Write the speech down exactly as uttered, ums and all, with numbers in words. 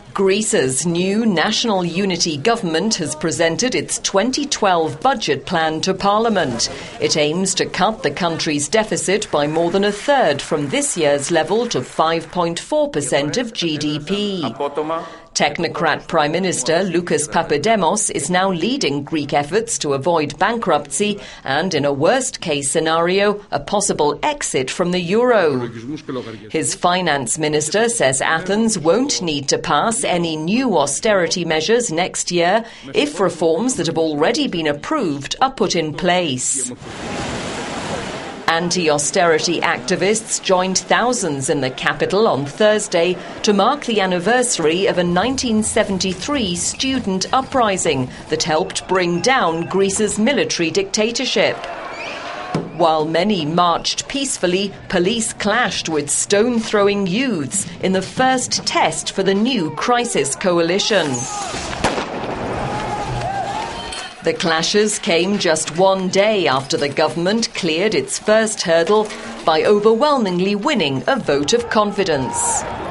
Greece's new National Unity government has presented its twenty twelve budget plan to Parliament. It aims to cut the country's deficit by more than a third from this year's level to five point four percent of G D P. Technocrat Prime Minister Lucas Papademos is now leading Greek efforts to avoid bankruptcy and, in a worst-case scenario, a possible exit from the euro. His finance minister says Athens won't need to pass any new austerity measures next year if reforms that have already been approved are put in place. Anti-austerity activists joined thousands in the capital on Thursday to mark the anniversary of a nineteen seventy-three student uprising that helped bring down Greece's military dictatorship. While many marched peacefully, police clashed with stone-throwing youths in the first test for the new crisis coalition. The clashes came just one day after the government cleared its first hurdle by overwhelmingly winning a vote of confidence.